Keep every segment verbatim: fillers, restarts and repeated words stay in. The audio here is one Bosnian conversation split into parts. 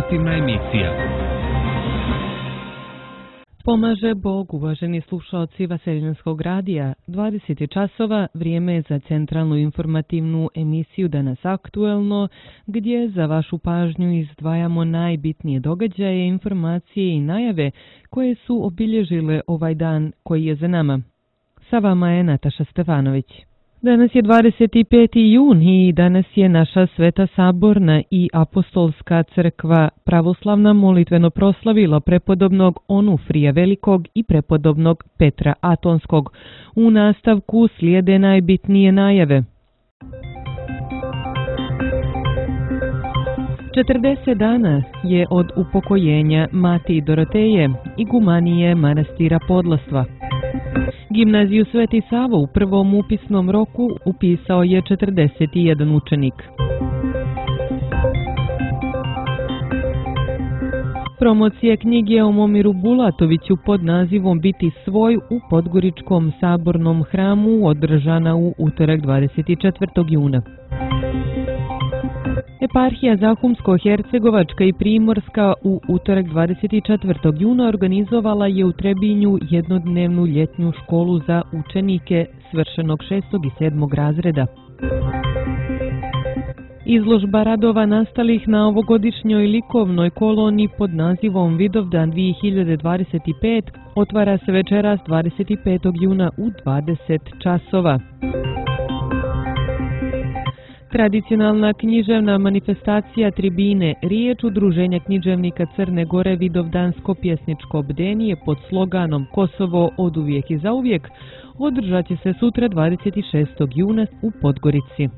informativna emisija. Pomaže Bog, uvaženi slušalci Vaseljenskog radija. dvadeset je časova, vrijeme je za centralnu informativnu emisiju Danas aktuelno, gdje za vašu pažnju izdvajamo najbitnije događaje, informacije i najave koje su obilježile ovaj dan koji je za nama. Sa vama je Nataša Stefanović. Danas je dvadeset peti jun i danas je naša Sveta Saborna i Apostolska crkva pravoslavna molitveno proslavila prepodobnog Onufrija Velikog i prepodobnog Petra Atonskog. U nastavku slijede najbitnije najave. četrdeset dana je od upokojenja Mati Doroteje, igumanije manastira Podlastva. Gimnaziju Sveti Savo u prvom upisnom roku upisao je četrdeset jedan učenik. Promocija knjige o Momiru Bulatoviću pod nazivom Biti svoj u Podgoričkom sabornom hramu održana u utorak dvadeset četvrtog juna. Eparhija Zahumsko-Hercegovačka i Primorska u utorak dvadeset četvrtog juna organizovala je u Trebinju jednodnevnu ljetnju školu za učenike svršenog šestog i sedmog razreda. Izložba radova nastalih na ovogodišnjoj likovnoj koloni pod nazivom Vidovdan dvije hiljade dvadeset pet otvara se večeras dvadeset petog juna u dvadeset časova. Tradicionalna književna manifestacija Tribine, riječ Udruženja književnika Crne Gore Vidovdansko pjesničko bdenije pod sloganom Kosovo oduvijek i zauvijek održat će se sutra dvadeset šestog juna u Podgorici.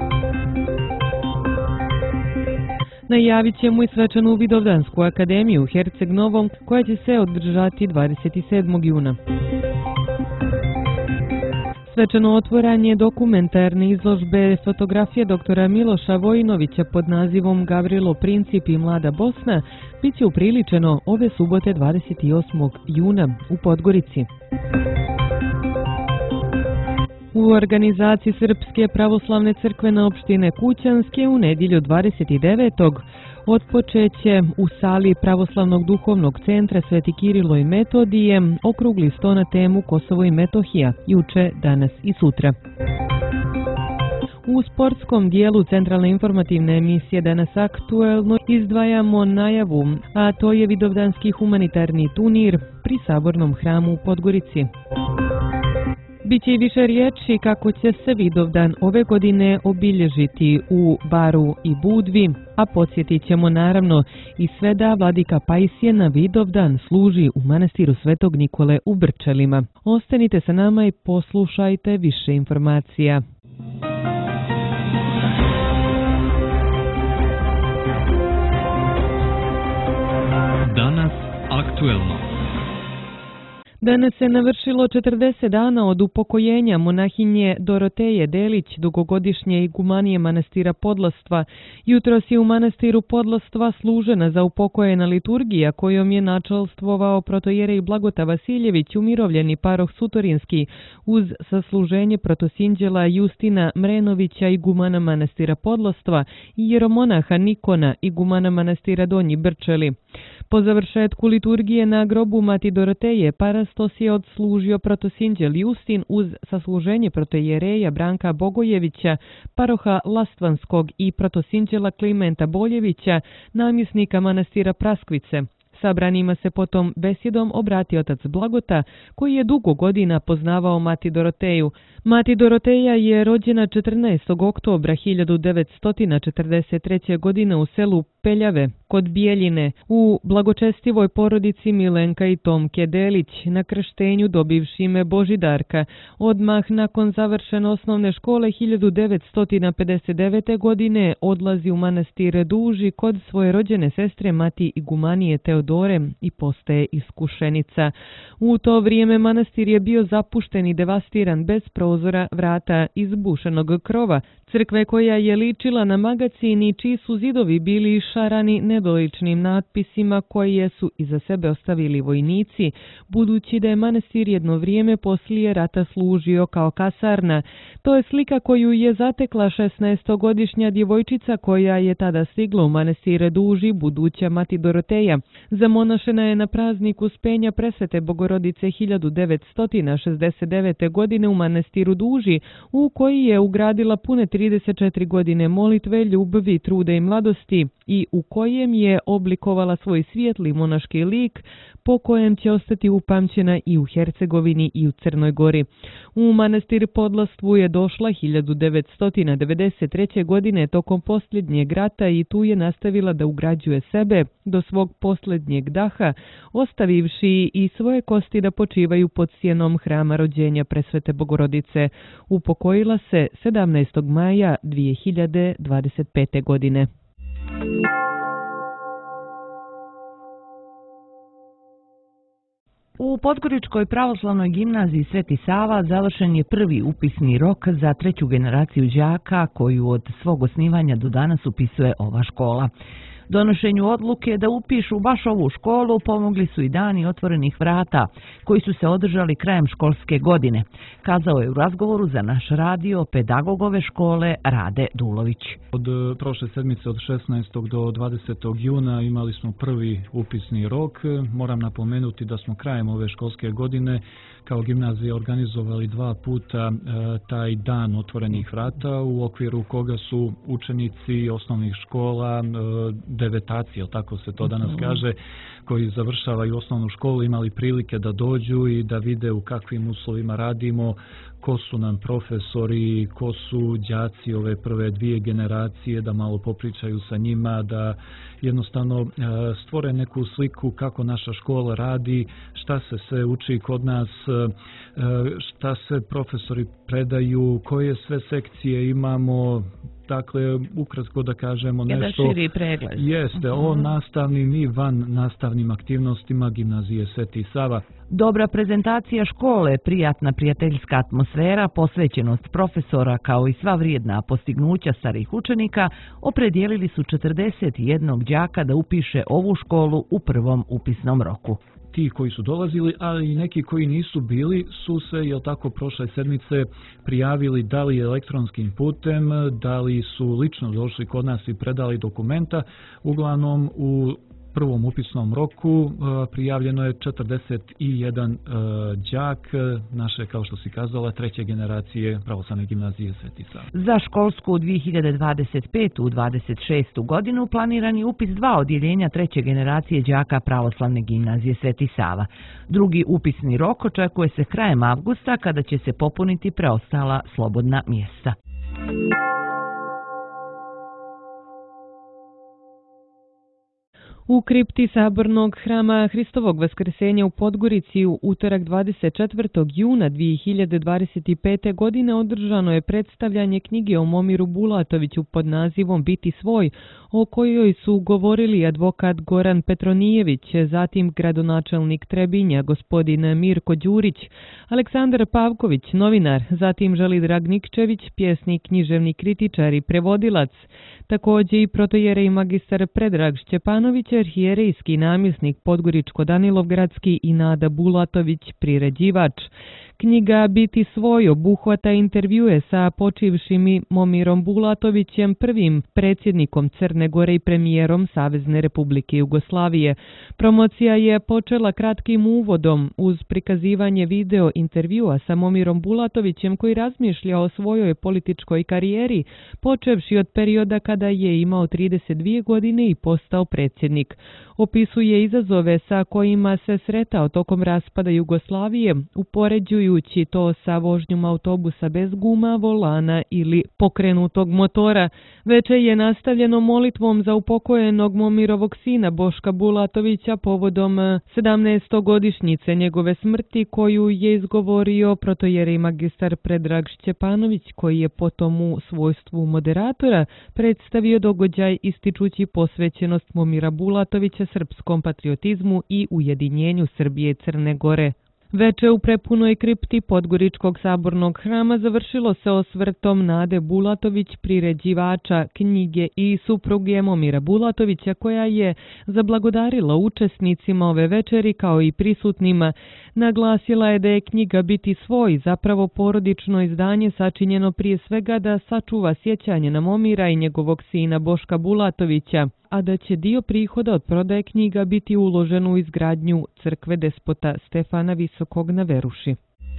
Najavit ćemo i svečanu Vidovdansku akademiju u Herceg Novom koja će se održati dvadeset sedmog juna. Svečano otvaranje dokumentarne izložbe fotografije doktora Miloša Vojinovića pod nazivom Gavrilo Princip i Mlada Bosna bit će upriličeno ove subote dvadeset osmog juna u Podgorici. U organizaciji Srpske pravoslavne crkvene opštine Kućanske u nedjelju dvadeset devetog otpočeće u sali Pravoslavnog duhovnog centra Sveti Kirilo i Metodije okrugli sto na temu Kosovo i Metohija, juče, danas i sutra. U sportskom dijelu centralne informativne emisije Danas aktuelno izdvajamo najavu, a to je Vidovdanski humanitarni turnir pri Sabornom hramu u Podgorici. Biće i više riječi kako će se Vidovdan ove godine obilježiti u Baru i Budvi, a podsjetit ćemo naravno i sve da vladika Pajsije na Vidovdan služi u manastiru Svetog Nikole u Brčelima. Ostanite sa nama i poslušajte više informacija. Danas aktuelno. Danas se navršilo četrdeset dana od upokojenja monahinje Doroteje Delić, dugogodišnje igumanije manastira Podlastva. Jutros je u manastiru Podlastva služena za upokojena liturgija kojom je načelstvovao protojerej Blagota Vasiljević, umirovljeni paroh Sutorinski, uz sasluženje protosinđela Justina Mrenovića, igumana manastira Podlastva, i jeromonaha Nikona, igumana manastira Donji Brčeli. Po završetku liturgije na grobu Mati Doroteje parastos je odslužio protosinđel Justin uz sasluženje protojereja Branka Bogojevića, paroha Lastvanskog, i protosinđela Klimenta Boljevića, namjesnika manastira Praskvice. Sabranima se potom besjedom obratio otac Blagota, koji je dugo godina poznavao Mati Doroteju. Mati Doroteja je rođena četrnaestog oktobra hiljadu devetsto četrdeset treće. godine u selu Peljave kod Bijeljine u blagočestivoj porodici Milenka i Tomke Delić, na krštenju dobivši ime Božidarka. Odmah nakon završene osnovne škole hiljadu devetsto pedeset devete. godine odlazi u manastir Duži kod svoje rođene sestre Mati igumanije Teodore i postaje iskušenica. U to vrijeme manastir je bio zapušten i devastiran, bez prozora, vrata, izbušenog krova, Crkve koja je ličila na magacin i čiji su zidovi bili išarani nedoličnim natpisima koje su iza sebe ostavili vojnici, budući da je manastir jedno vrijeme poslije rata služio kao kasarna. To je slika koju je zatekla šesnaestogodišnja djevojčica koja je tada stigla u manastir Duži, buduća mati Doroteja. Zamonašena je na praznik Uspenja Presvete Bogorodice hiljadu devetsto šezdeset devete. godine u manastiru Duži, u koji je ugradila pune trideset četiri godine molitve, ljubavi, truda i mladosti i u kojem je oblikovala svoj svijetli monaški lik po kojem će ostati upamćena i u Hercegovini i u Crnoj Gori. U manastir Podlastvu je došla hiljadu devetsto devedeset treće. godine tokom posljednjeg rata i tu je nastavila da ugrađuje sebe do svog posljednjeg daha, ostavivši i svoje kosti da počivaju pod sjenom hrama rođenja Presvete Bogorodice. Upokojila se sedamnaestog maja dvije hiljade dvadeset pete. godine. U Podgoričkoj pravoslavnoj gimnaziji Sveti Sava završen je prvi upisni rok za treću generaciju đaka koju od svog osnivanja do danas upisuje ova škola. Donošenju odluke da upišu baš ovu školu pomogli su i dani otvorenih vrata, koji su se održali krajem školske godine, kazao je u razgovoru za naš radio pedagog ove škole Rade Dulović. Od prošle sedmice od šesnaestog do dvadesetog juna imali smo prvi upisni rok. Moram napomenuti da smo krajem ove školske godine kao gimnazija organizovali dva puta e, taj dan otvorenih vrata u okviru koga su učenici osnovnih škola, e, devetaci, tako se to danas kaže, koji završavaju osnovnu školu imali prilike da dođu i da vide u kakvim uslovima radimo, ko su nam profesori, ko su đaci ove prve dvije generacije, da malo popričaju sa njima, da jednostavno stvore neku sliku kako naša škola radi, šta se sve uči kod nas, šta se profesori predaju, koje sve sekcije imamo. Dakle, ukratko da kažemo nešto. Jedan širi pregled. Jeste, uh-huh. o nastavnim i van nastavnim aktivnostima gimnazije Sveti Sava. Dobra prezentacija škole, prijatna prijateljska atmosfera, posvećenost profesora kao i sva vrijedna postignuća starih učenika opredijelili su četrdeset jednog đaka da upiše ovu školu u prvom upisnom roku. Ti koji su dolazili, ali i neki koji nisu bili, su se, jel tako, prošle sedmice prijavili da li elektronskim putem, da li su lično došli kod nas i predali dokumenta. Uglavnom, u prvom upisnom roku prijavljeno je četrdeset jedan đak naše, kao što si kazala, treće generacije pravoslavne gimnazije Sveti Sava. Za školsku dvije hiljade dvadeset petu - dvadeset šestu. godinu planiran je upis dva odjeljenja treće generacije đaka pravoslavne gimnazije Sveti Sava. Drugi upisni rok očekuje se krajem avgusta, kada će se popuniti preostala slobodna mjesta. U kripti Sabornog hrama Hristovog Vaskrsenja u Podgorici u utorak dvadeset četvrtog juna dvije hiljade dvadeset pete. godine održano je predstavljanje knjige o Momiru Bulatoviću pod nazivom Biti svoj, o kojoj su govorili advokat Goran Petronijević, zatim gradonačelnik Trebinja gospodin Mirko Đurić, Aleksandar Pavković, novinar, zatim Želidrag Nikčević, pjesnik, književni kritičar i prevodilac, također i protojerej magistar Predrag Šćepanović, arhijerejski namjesnik Podgoričko-Danilovgradski i Nada Bulatović, priređivač. Knjiga Biti svoj obuhvata intervjue sa počivšim Momirom Bulatovićem, prvim predsjednikom Crne Gore i premijerom Savezne Republike Jugoslavije. Promocija je počela kratkim uvodom uz prikazivanje video intervjua sa Momirom Bulatovićem koji razmišlja o svojoj političkoj karijeri, počevši od perioda kada je imao trideset dvije godine i postao predsjednik. Opisuje izazove sa kojima se sretao tokom raspada Jugoslavije, upoređujući to sa vožnjom autobusa bez guma, volana ili pokrenutog motora. Veče je nastavljeno molitvom za upokojenog Momirovog sina Boška Bulatovića povodom sedamnaestogodišnjice njegove smrti, koju je izgovorio protojerej magistar Predrag Šćepanović, koji je potom u svojstvu moderatora predstavio događaj ističući posvećenost Momira Bulatovića srpskom patriotizmu i ujedinjenju Srbije i Crne Gore. Veče u prepunoj kripti Podgoričkog sabornog hrama završilo se osvrtom Nade Bulatović, priređivača knjige, i supruge Momira Bulatovića, koja je zablagodarila učesnicima ove večeri kao i prisutnima. Naglasila je da je knjiga Biti svoj zapravo porodično izdanje sačinjeno prije svega da sačuva sjećanje na Momira i njegovog sina Boška Bulatovića, a da će dio prihoda od prodaje knjiga biti uložen u izgradnju crkve despota Stefana Visokog na Veruši.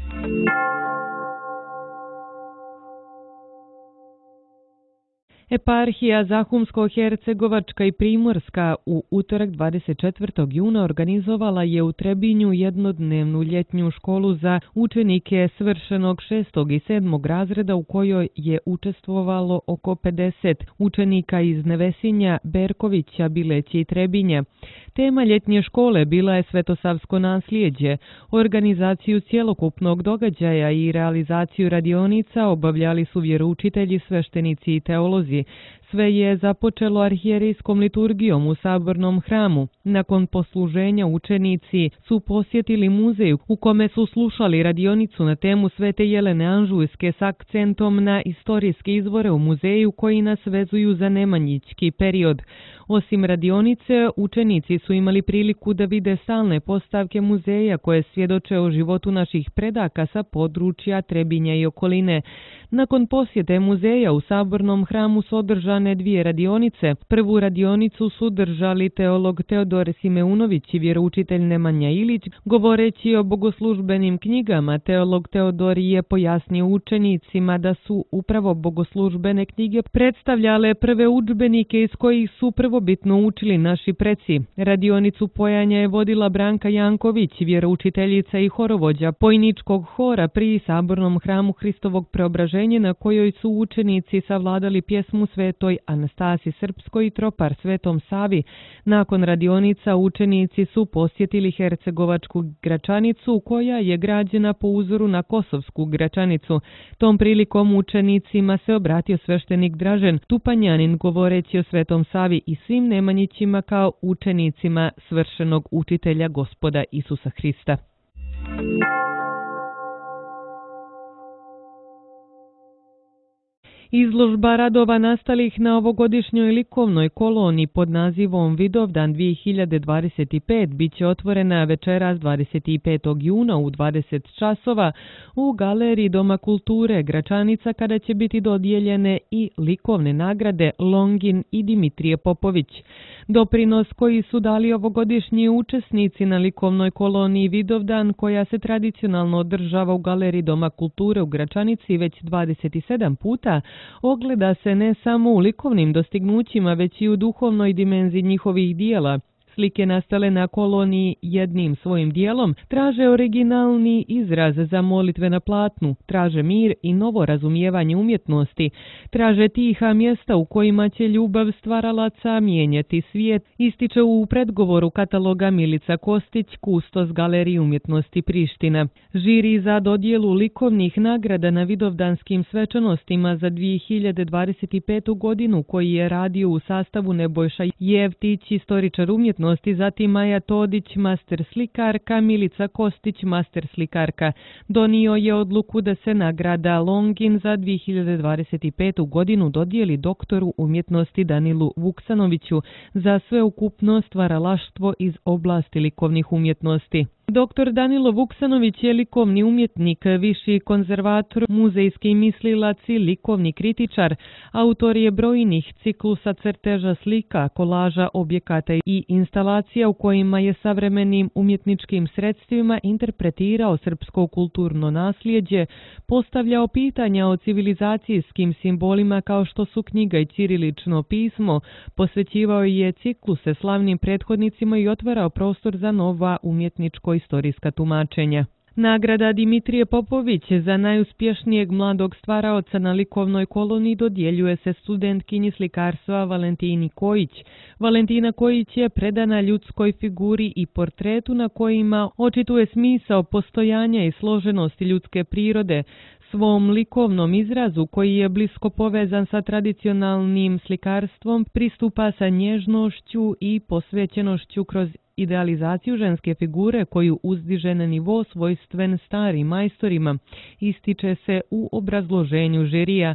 Eparhija Zahumsko-Hercegovačka i Primorska u utorak dvadeset četvrtog juna organizovala je u Trebinju jednodnevnu ljetnju školu za učenike svršenog šestog i sedmog razreda u kojoj je učestvovalo oko pedeset učenika iz Nevesinja, Berkovića, Bileća i Trebinja. Tema ljetnje škole bila je svetosavsko nasljeđe. Organizaciju cjelokupnog događaja i realizaciju radionica obavljali su vjeroučitelji, sveštenici i teolozi. Sve je započelo arhijerejskom liturgijom u sabornom hramu. Nakon posluženja učenici su posjetili muzej u kome su slušali radionicu na temu Svete Jelene Anžujske s akcentom na istorijske izvore u muzeju koji nas vezuju za nemanjićki period. Osim radionice, učenici su imali priliku da vide stalne postavke muzeja koje svjedoče o životu naših predaka sa područja Trebinja i okoline. Nakon posjete muzeja u sabornom hramu su održane dvije radionice. Prvu radionicu su držali teolog Teodor Simeunović i vjeroučitelj Nemanja Ilić. Govoreći o bogoslužbenim knjigama, teolog Teodor je pojasnio učenicima da su upravo bogoslužbene knjige predstavljale prve udžbenike iz kojih su prvobitno učili naši preci. Radionicu pojanja je vodila Branka Janković, vjeroučiteljica i horovođa Pojničkog hora pri sabornom hramu Hristovog Preobraženja, na kojoj su učenici savladali pjesmu Svetoj Anastasi Srpskoj i tropar Svetom Savi. Nakon radionica učenici su posjetili Hercegovačku Gračanicu, koja je građena po uzoru na Kosovsku Gračanicu. Tom prilikom učenicima se obratio sveštenik Dražen Tupanjanin govoreći o Svetom Savi i svim nemanjićima kao učenicima svršenog učitelja Gospoda Isusa Hrista. Izložba radova nastalih na ovogodišnjoj likovnoj koloni pod nazivom Vidovdan dvije hiljade dvadeset pet bit će otvorena večeras dvadeset petog juna u dvadeset časova u galeriji Doma kulture Gračanica, kada će biti dodijeljene i likovne nagrade Longin i Dimitrije Popović. Doprinos koji su dali ovogodišnji učesnici na likovnoj koloniji Vidovdan, koja se tradicionalno održava u galeriji Doma kulture u Gračanici već dvadeset sedam puta, ogleda se ne samo u likovnim dostignućima, već i u duhovnoj dimenziji njihovih dijela. Slike nastale na koloniji jednim svojim dijelom traže originalni izraz za molitve na platnu, traže mir i novo razumijevanje umjetnosti, traže tiha mjesta u kojima će ljubav stvaralaca mijenjati svijet, ističe u predgovoru kataloga Milica Kostić, kustos Galerije umjetnosti Priština. Žiri za dodjelu likovnih nagrada na Vidovdanskim svečanostima za dvije hiljade dvadeset petu godinu, koji je radio u sastavu Nebojša Jevtić, istoričar umjetnosti, zatim Maja Todić, master slikarka, Milica Kostić, master slikarka, donio je odluku da se nagrada Longin za dvije hiljade dvadeset petu godinu dodijeli doktoru umjetnosti Danilu Vuksanoviću za sveukupno stvaralaštvo iz oblasti likovnih umjetnosti. Doktor Danilo Vuksanović je likovni umjetnik, viši konzervator, muzejski mislilac i likovni kritičar. Autor je brojnih ciklusa crteža slika, kolaža, objekata i instalacija u kojima je savremenim umjetničkim sredstvima interpretirao srpsko kulturno nasljeđe, postavljao pitanja o civilizacijskim simbolima kao što su knjiga i ćirilično pismo, posvećivao je cikluse slavnim prethodnicima i otvarao prostor za nova umjetničko istorijska tumačenja. Nagrada Dimitrije Popović za najuspješnijeg mladog stvaraoca na likovnoj koloniji dodjeljuje se studentkinji slikarstva Valentini Kojić. Valentina Kojić je predana ljudskoj figuri i portretu na kojima očituje smisao postojanja i složenosti ljudske prirode. Svom likovnom izrazu, koji je blisko povezan sa tradicionalnim slikarstvom, pristupa sa nježnošću i posvećenošću kroz idealizaciju ženske figure koju uzdiže na nivo svojstven starim majstorima, ističe se u obrazloženju žirija.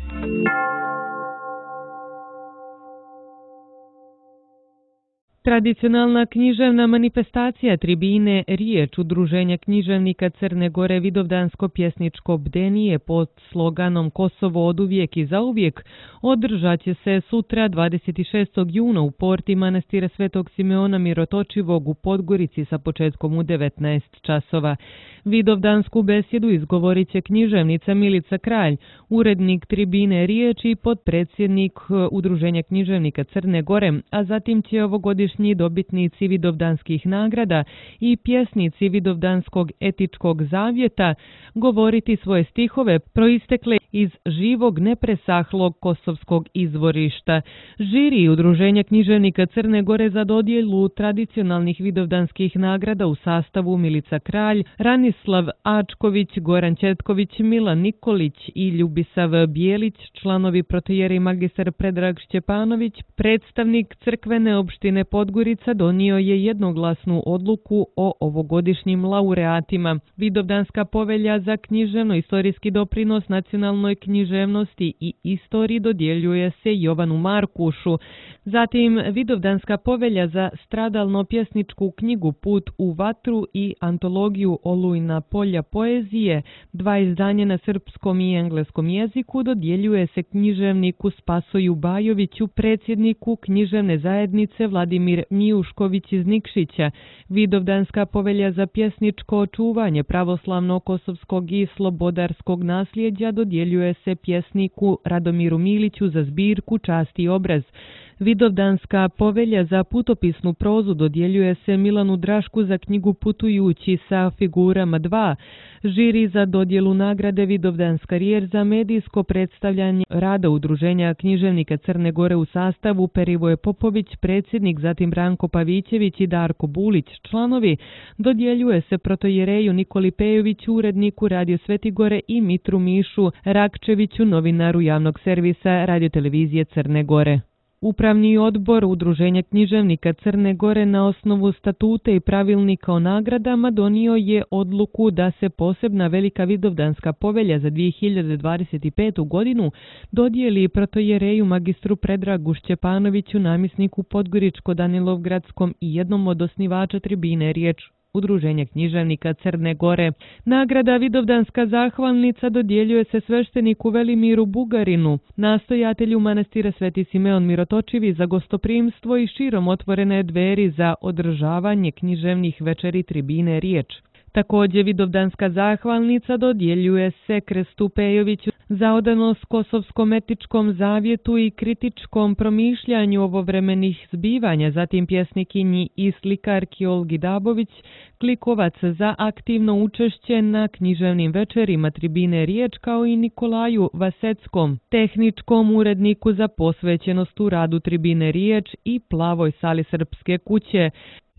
Tradicionalna književna manifestacija tribine Riječ Udruženja književnika Crne Gore Vidovdansko pjesničko bdenije pod sloganom Kosovo oduvijek i zauvijek održat će se sutra dvadeset šestog juna u porti manastira Svetog Simeona Mirotočivog u Podgorici sa početkom u devetnaest časova. Vidovdansku besjedu izgovorit će književnica Milica Kralj, urednik tribine Riječ i potpredsjednik Udruženja književnika Crne Gore, a zatim će ovogodišnji dobitnici Vidovdanskih nagrada i pjesnici Vidovdanskog etičkog zavjeta govoriti svoje stihove proistekle iz živog nepresahlog kosovskog izvorišta. Žiri Udruženja književnika Crne Gore za dodjelu tradicionalnih Vidovdanskih nagrada u sastavu Milica Kralj, Ranislav Ačković, Goran Četković, Milan Nikolić i Ljubisav Bijelić, članovi protojeri magistar Predrag Šćepanović, predstavnik crkvene opštine Podgorica, donio je jednoglasnu odluku o ovogodišnjim laureatima. Vidovdanska povelja za književno-istorijski doprinos nacionalnoj književnosti i istoriji dodjeljuje se Jovanu Markušu. Zatim Vidovdanska povelja za stradalno-pjesničku knjigu Put u vatru i antologiju Olujna polja poezije, dva izdanja na srpskom i engleskom jeziku, dodjeljuje se književniku Spasoju Bajoviću, predsjedniku književne zajednice Vladimir Mijušković iz Nikšića. Vidovdanska povelja za pjesničko očuvanje pravoslavno-kosovskog i slobodarskog nasljeđa dodjeljuje se pjesniku Radomiru Miliću za zbirku Čast i obraz. Vidovdanska povelja za putopisnu prozu dodjeljuje se Milanu Drašku za knjigu Putujući sa figurama dva. Žiri za dodjelu nagrade Vidovdanska riječ za medijsko predstavljanje rada Udruženja književnika Crne Gore u sastavu Perivoje Popović, predsjednik, zatim Branko Pavićević i Darko Bulić, članovi, dodjeljuje se protojereju Nikoli Pejoviću, uredniku Radio Svetigore i Mitru Mišu Rakčeviću, novinaru javnog servisa radiotelevizije Crne Gore. Upravni odbor Udruženja književnika Crne Gore na osnovu statute i pravilnika o nagradama donio je odluku da se posebna Velika Vidovdanska povelja za dvije hiljade dvadeset petu. godinu dodijeli protojereju magistru Predragu Šćepanoviću, namjesniku Podgoričko-Danilovgradskom i jednom od osnivača tribine Riječ Udruženja književnika Crne Gore. Nagrada Vidovdanska zahvalnica dodjeljuje se svešteniku Velimiru Bugarinu, nastojatelju manastira Sveti Simeon Mirotočivi za gostoprimstvo i širom otvorene dveri za održavanje književnih večeri tribine Riječ. Također Vidovdanska zahvalnica dodjeljuje se Krestu Pejoviću za odanost Kosovskom etičkom zavjetu i kritičkom promišljanju ovovremenih zbivanja, zatim pjesnikinji i slikarki Olgi Dabović Klikovac za aktivno učešće na književnim večerima tribine Riječ, kao i Nikolaju Vaseckom, tehničkom uredniku za posvećenost u radu tribine Riječ i Plavoj sali Srpske kuće.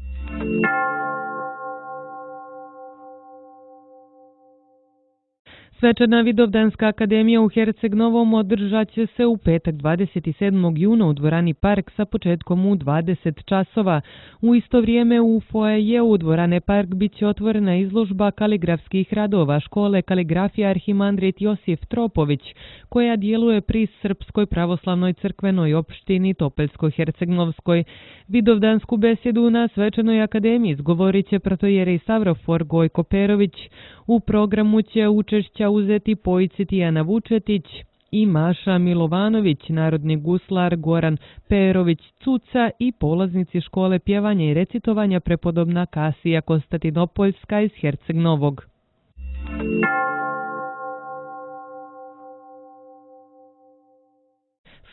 Svečana Vidovdanska akademija u Herceg-Novom održat će se u petak dvadeset sedmog juna u dvorani Park sa početkom u dvadeset časova. U isto vrijeme u foajeu u dvorane Park bit će otvorena izložba kaligrafskih radova škole kaligrafija Arhimandrit Josif Tropović, koja djeluje pri Srpskoj pravoslavnoj crkvenoj opštini Topelsko-Hercegnovskoj. Vidovdansku besjedu na Svečanoj akademiji izgovorit će protojerej Stavrofor Gojko Perović. U programu će učešća uzeti pojici Tijana Vučetić i Maša Milovanović, narodni guslar Goran Perović Cuca i polaznici škole pjevanja i recitovanja prepodobna Kasija Konstantinopoljska iz Herceg-Novog.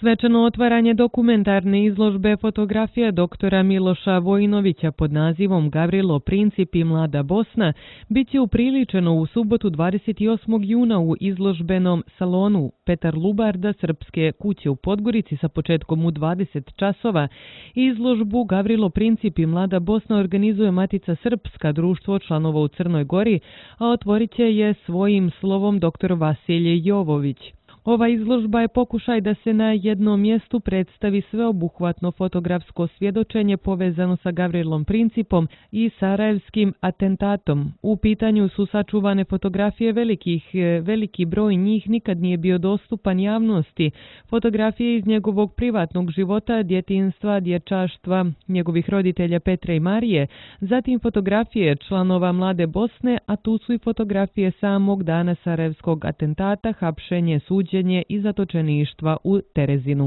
Svečano otvaranje dokumentarne izložbe fotografija doktora Miloša Vojinovića pod nazivom Gavrilo Princip i Mlada Bosna bit će upriličeno u subotu dvadeset osmog juna u izložbenom salonu Petar Lubarda Srpske kuće u Podgorici sa početkom u dvadeset časova. Izložbu Gavrilo Princip i Mlada Bosna organizuje Matica Srpska, društvo članova u Crnoj Gori, a otvorit će je svojim slovom doktor Vasilije Jovović. Ova izložba je pokušaj da se na jednom mjestu predstavi sveobuhvatno fotografsko svjedočenje povezano sa Gavrilom Principom i sarajevskim atentatom. U pitanju su sačuvane fotografije velikih, veliki broj njih nikad nije bio dostupan javnosti. Fotografije iz njegovog privatnog života, djetinjstva, dječaštva, njegovih roditelja Petra i Marije, zatim fotografije članova Mlade Bosne, a tu su i fotografije samog dana sarajevskog atentata, hapšenje, suđenje i zatočeništva u Terezinu.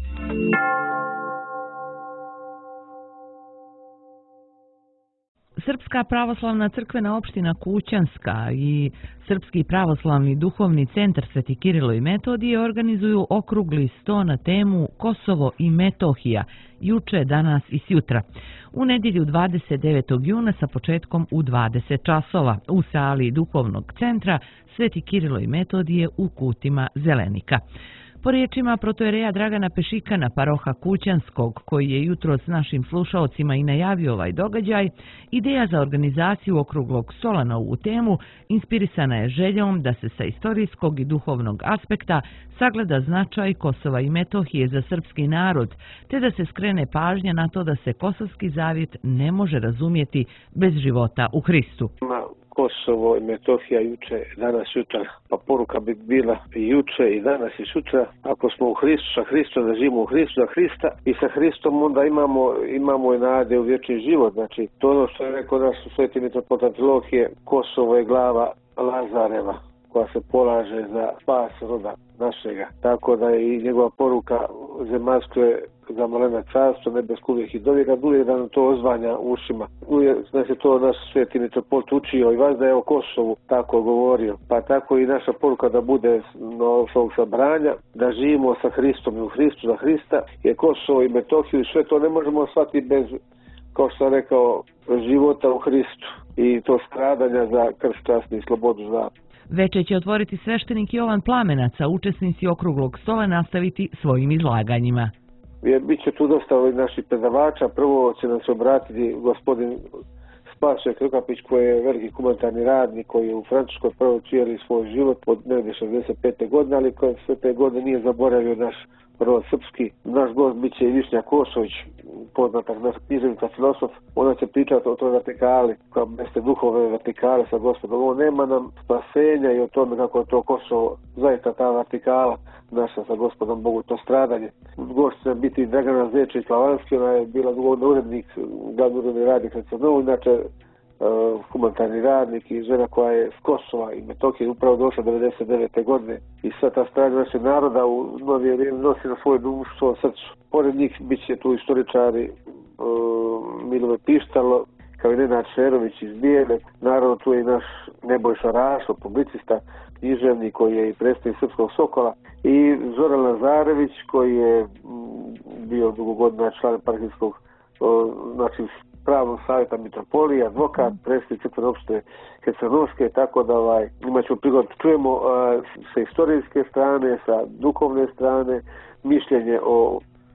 Srpska pravoslavna crkvena opština Kućanska i Srpski pravoslavni duhovni centar Sveti Kirilo i Metodije organizuju okrugli sto na temu Kosovo i Metohija, juče, danas i sjutra. U nedjelju dvadeset devetog juna sa početkom u dvadeset časova u sali duhovnog centra Sveti Kirilo i Metodije u kutima Zelenika. Po riječima protojereja Dragana Pešikana, paroha Kućanskog, koji je jutro s našim slušaocima i najavio ovaj događaj, ideja za organizaciju okruglog stola na ovu temu inspirisana je željom da se sa istorijskog i duhovnog aspekta sagleda značaj Kosova i Metohije za srpski narod, te da se skrene pažnja na to da se Kosovski zavjet ne može razumjeti bez života u Hristu. Kosovo i Metohija juče, danas, jutra, pa poruka bi bila i juče i danas i sutra. Ako smo u Hristu, sa Hristom, da živimo u Hristu, za Hrista i sa Hristom, onda imamo, imamo i nade u vječni život. Znači, to ono što je rekao naš sveti mitropolit Amfilohije, Kosovo je glava Lazareva, koja se polaže za spas roda našega. Tako da je i njegova poruka zemaljsko je za malena carstvo, nebesko uvijek i dovijeka, uvijek da nam to ozvanja u ušima. Uvijek nas je to naš sveti mitropolit učio i vas da je o Kosovu tako govorio. Pa tako i naša poruka da bude na ovog sabranja, da živimo sa Hristom i u Hristu za Hrista, jer Kosovo i Metohiju i sve to ne možemo shvatiti bez, kao što sam rekao, života u Hristu i to stradanja za krst časni i slobodu za. Veče će otvoriti sveštenik Jovan Plamenac, a učesnici okruglog stola nastaviti svojim izlaganjima. Jer bit će tu dosta ovih naših predavača. Prvo će nam se obratiti gospodin Spasoje Krkapić, koji je veliki humanitarni radnik, koji je u Francuskoj prvo cijeli svoj život od negdje šezdeset pete godine, ali koji sve te godine nije zaboravio naš rod srpski. Naš gost bit će i Višnja Kosović, poznatak naš književnica, filosof. Ona će pričati o toj vertikali, kao mjeste duhove vertikale sa gospodom. Ovo nema nam spasenja i o tome kako je to Kosovo, zaista ta vertikala naša sa gospodom Bogu, to stradanje. Gost će biti Dragana Zečić Lavanski, ona je bila dugovni urednik, glavni uredni radnik na Crnovu, inače uh, humanitarni radnik i žena koja je s Kosova i Metohije upravo došla devedeset devete godine i sva ta stradnja našeg naroda u novije vrijeme nosi na svoju dušu, svoj srcu. Pored njih bit će tu istoričari uh, Milove Pištalo, kao i Nenad Šerović iz Bijele. Naravno tu je i naš Nebojša Rašo, publicista, književnik koji je i predstavnik Srpskog Sokola, i Zoran Lazarević koji je bio dugo godina član Parhijskog, znači pravnog savjeta mitropolije, advokat, predstavnik crkvene opštine Hercegovine, tako da ovaj, imat ćemo prigod, čujemo uh, sa istorijske strane, sa duhovne strane, mišljenje o,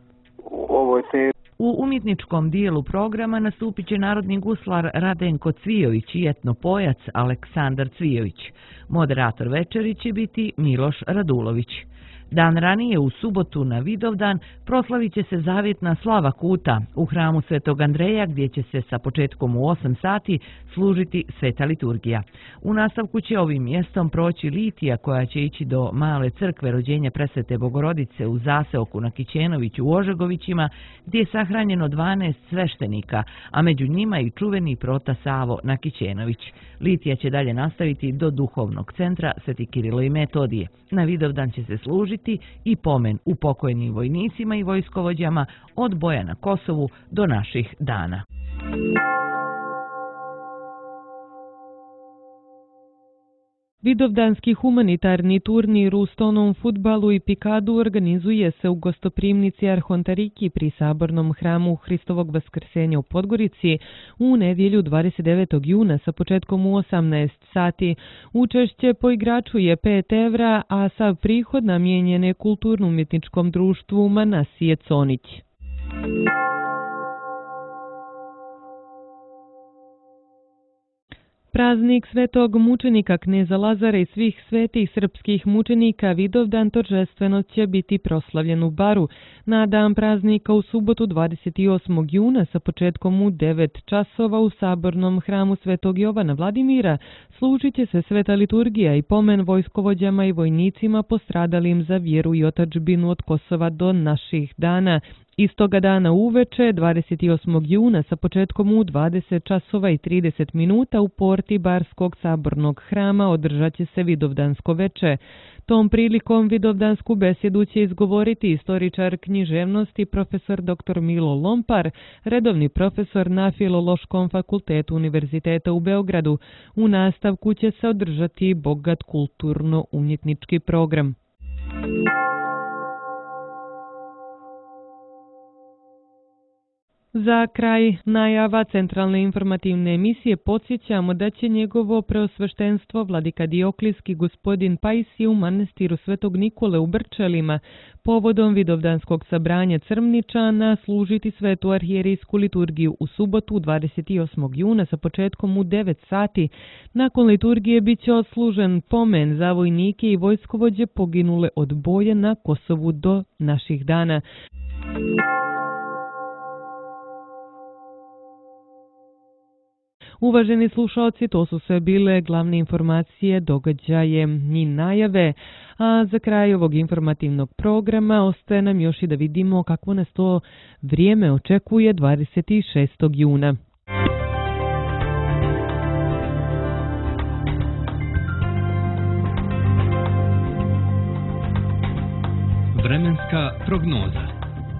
o ovoj temi. U umjetničkom dijelu programa nastupit će narodni guslar Radenko Cvijović i etnopojac Aleksandar Cvijović. Moderator večeri će biti Miloš Radulović. Dan ranije, u subotu na Vidovdan, proslavit će se zavjetna slava Kuta u hramu Svetog Andreja, gdje će se sa početkom u osam sati služiti sveta liturgija. U nastavku će ovim mjestom proći litija koja će ići do male crkve Rođenja Presvete Bogorodice u zaseoku na Kićenoviću u Ožegovićima, gdje je sahranjeno dvanaest sveštenika, a među njima i čuveni prota Savo Nakićenović. Litija će dalje nastaviti do duhovnog centra Sveti Kirilo i Metodije. Na Vidovdan će se služiti i pomen upokojnim vojnicima i vojskovođama od boja na Kosovu do naših dana. Vidovdanski humanitarni turnir u stonom fudbalu i pikadu organizuje se u gostoprimnici Arhontariki pri Sabornom hramu Hristovog vaskrsenja u Podgorici u nedjelju dvadeset devetog juna sa početkom u osamnaest sati. Učešće po igraču je pet evra, a sav prihod namijenjen je kulturno-umjetničkom društvu Manasije Conić. Praznik svetog mučenika kneza Lazara i svih svetih srpskih mučenika Vidovdan торжествено će biti proslavljen u Baru. Na dan praznika u subotu dvadeset osmog juna sa početkom u devet časova u Sabornom hramu Svetog Jovana Vladimira služit će se sveta liturgija i pomen vojskovođama i vojnicima postradalim za vjeru i otadžbinu od Kosova do naših dana. Istoga dana uveče, dvadeset osmog juna sa početkom u dvadeset časova i trideset minuta u porti Barskog sabornog hrama održat će se Vidovdansko veče. Tom prilikom Vidovdansku besjedu će izgovoriti istoričar književnosti profesor doktor Milo Lompar, redovni profesor na Filološkom fakultetu Univerziteta u Beogradu. U nastavku će se održati bogat kulturno-umjetnički program. Za kraj najava centralne informativne emisije podsjećamo da će njegovo preosveštenstvo vladika Dioklijski gospodin Pajsije u manastiru Svetog Nikole u Brčelima povodom Vidovdanskog sabranja Crmničana služiti svetu arhijerijsku liturgiju u subotu dvadeset osmog juna sa početkom u devet sati. Nakon liturgije bit će odslužen pomen za vojnike i vojskovođe poginule od boja na Kosovu do naših dana. Uvaženi slušalci, to su sve bile glavne informacije, događaje i najave, a za kraj ovog informativnog programa ostaje nam još i da vidimo kako nas to vrijeme očekuje dvadeset šestog juna. Vremenska prognoza.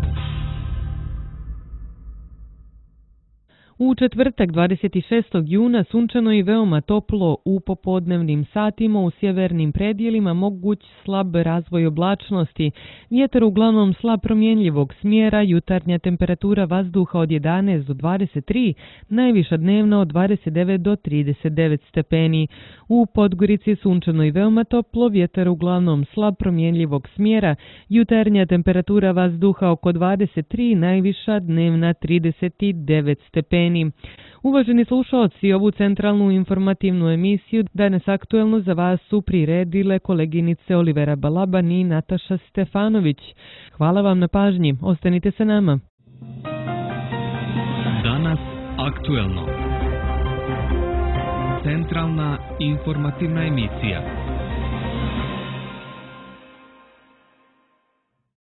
U četvrtak dvadeset šestog juna sunčano i veoma toplo, u popodnevnim satima u sjevernim predjelima moguć slab razvoj oblačnosti, vjetar uglavnom slab promjenljivog smjera, jutarnja temperatura vazduha od jedanaest do dvadeset tri, najviša dnevna od dvadeset devet do trideset devet stepeni. U Podgorici sunčano i veoma toplo, vjetar uglavnom slab promjenljivog smjera, jutarnja temperatura vazduha oko dvadeset tri, najviša dnevna trideset devet stepeni. Uvaženi slušalci, ovu centralnu informativnu emisiju danas aktuelno za vas su priredile koleginice Olivera Balaban i Nataša Stefanović. Hvala vam na pažnji, ostanite sa nama. Danas aktuelno. Centralna informativna emisija.